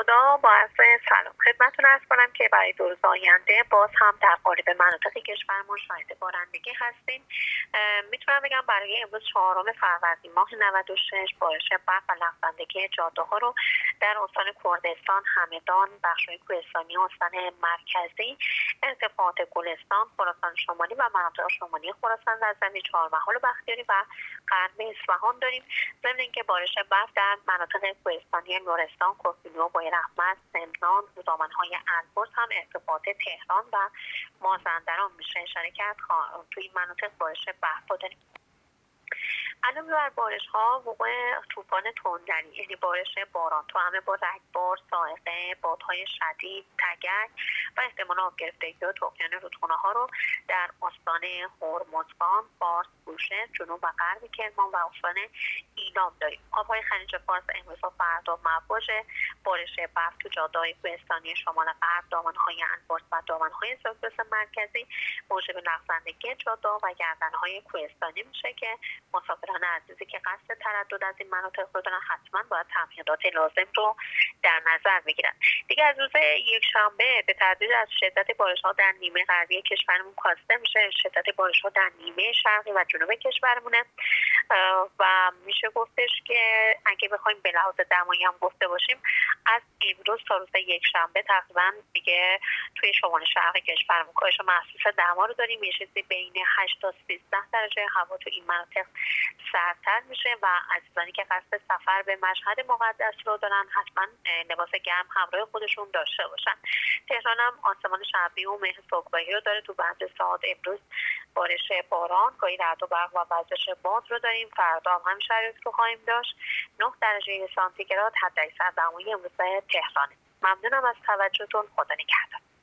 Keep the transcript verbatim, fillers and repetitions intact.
خدا با عرض سلام خدمتتون عرض کنم که برای دو روز آینده باز هم در قالب مناطق کشورمون شاهد بارندگی هستیم. میتونم بگم برای امروز چهارم فروردین ماه نود و شش بارش برف و لغزندگی جاده ها رو در استان کردستان، همدان، بخش‌های کوهستانی استان مرکزی، ارتفاعات گلستان، خراسان شمالی و مناطق شمالی خراسان رضوی، چهارمحال و بختیاری و غرب اصفهان داریم. ضمن اینکه بارش برف در مناطق کوهستانی لرستان، کوهگیلو، بویراحمد، سمنان، دامنهای البرز هم ارتفاعات تهران و مازندران میشه اشاره کرد. توی این مناطق بارش برف داریم. علاوه بر بارش ها وقوع طوفان تندری، یعنی بارش باران تو همه با رگبار، صاعقه، بادهای شدید، تگک و احتمال آب گرفتگی و طغیان رودخانه ها رو در استان هرمزگان، فارس، بوشهر، جنوب و غرب کرمان و استان ایلام داریم. آبهای خلیج فارس امروز و فردا مواجه بارش برف تو جاده‌های کوهستانی شمال غرب، دامنهای البرز و دامنهای زاگرس مرکزی موجب لغزندگی جاده و گردنهای کوهستانی میشه که مسافران عزیزی که قصد تردد از این مناطق رو دارن حتما باید تمهیدات لازم رو در نظر بگیرن. دیگه از روز یک شنبه به تدریج از شدت بارش‌ها در نیمه غربی کشورمون کاسته میشه. شدت بارش‌ها در نیمه شرقی و جنوب کشورمونه و میشه گفتش که اگه بخوایم به لحاظ دمایی هم گفته باشیم، از امروز تا روز یک شنبه تقریبا دیگه توی شمال شرقی کشورمون کاهش محسوس دما رو داریم. یه چیزی بین هشت تا سیزده درجه هوا تو این مناطق سردتر میشه و عزیزانی که قصد سفر به مشهد مقدس رو دارن حتما لباس گرم همراه خودشون داشته باشن. تهران هم آسمان شبی و مه صبحگاهی رو داره. تو بعضی ساعات امروز بارش باران، گاهی رعد و برق و وزش باد رو داریم. فردا هم همین شرایط رو خواهیم داشت. نه درجه سانتیگراد حداکثر دمای امروز تهرانه. ممنونم از توجهتون. خدا نگهدار.